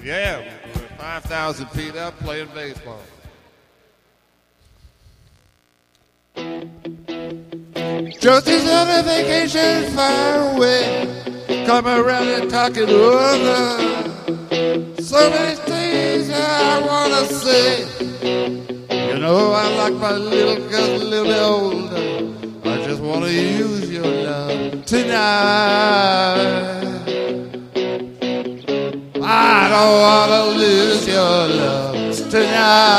Yeah, 5,000 feet up playing baseball. Josie's on a vacation far away. Come around and talk it over. So many things I want to say. You know I like my little girl a little bit older. I just want to use your love tonight. I don't want to lose your love tonight.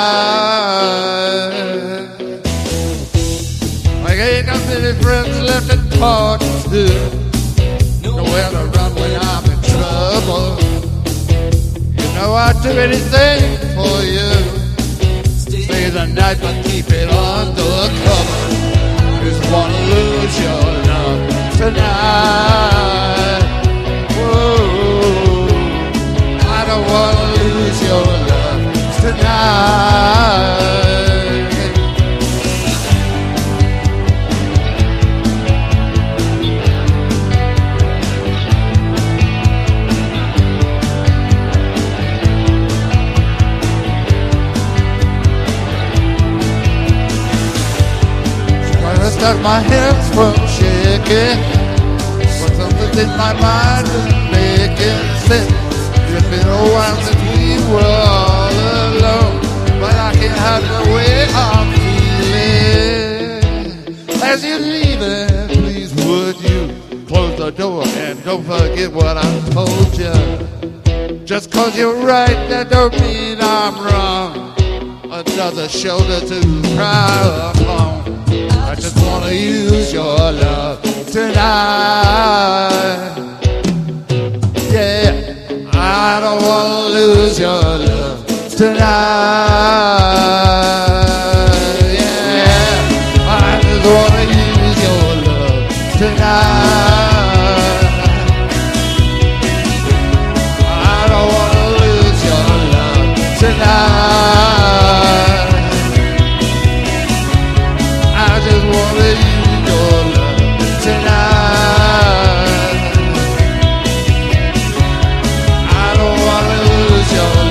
I ain't got many friends left in parties too. Nowhere to run when I'm in trouble. You know I'd do anything for you. Stay the night but keep it undercover. Just wanna lose your love tonight. Whoa, I don't wanna lose your love tonight. Stop my hands from shaking. When something in my mind is making sense. It's been a while since we were all alone, but I can't hide the way I'm feeling. As you're leaving, please would you close the door and don't forget what I told you. Just cause you're right, that don't mean I'm wrong. Another shoulder to cry upon. I just wanna use your love tonight. Yeah, I don't wanna lose your love tonight. Yeah, I just wanna use your love tonight. I don't wanna lose your love tonight. I just wanna use your love tonight. I don't wanna lose your